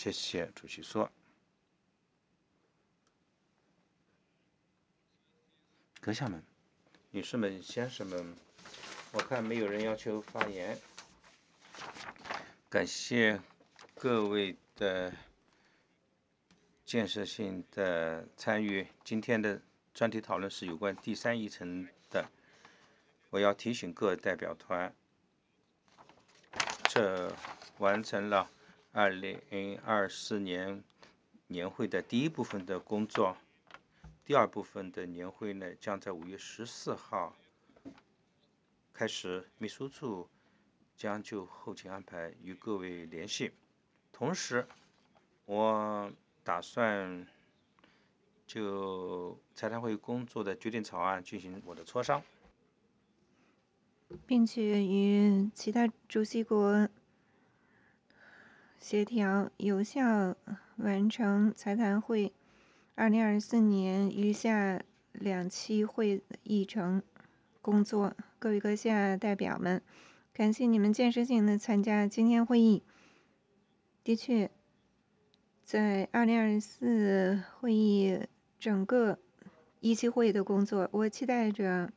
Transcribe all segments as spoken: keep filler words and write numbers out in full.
谢谢主席说。阁下们、女士们、先生们，我看没有人要求发言。感谢各位的建设性的参与。今天的专题讨论是有关第三议程的。我要提醒各代表团，这完成了二零二四年年会的第一部分的工作。第二部分的年会呢，将在五月十四号开始，秘书处将就后勤安排与各位联系。同时，我打算就财谈会工作的决定草案进行我的磋商， 并且与其他主席国协调，有效完成财谈会二零二四年余下两期会议程工作。各位阁下代表们，感谢你们建设性的参加今天会议。的确，在二零二四会议整个一期会议的工作，我期待着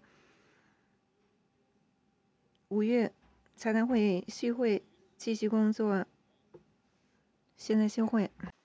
五月财谈会续会继续工作。现在休会。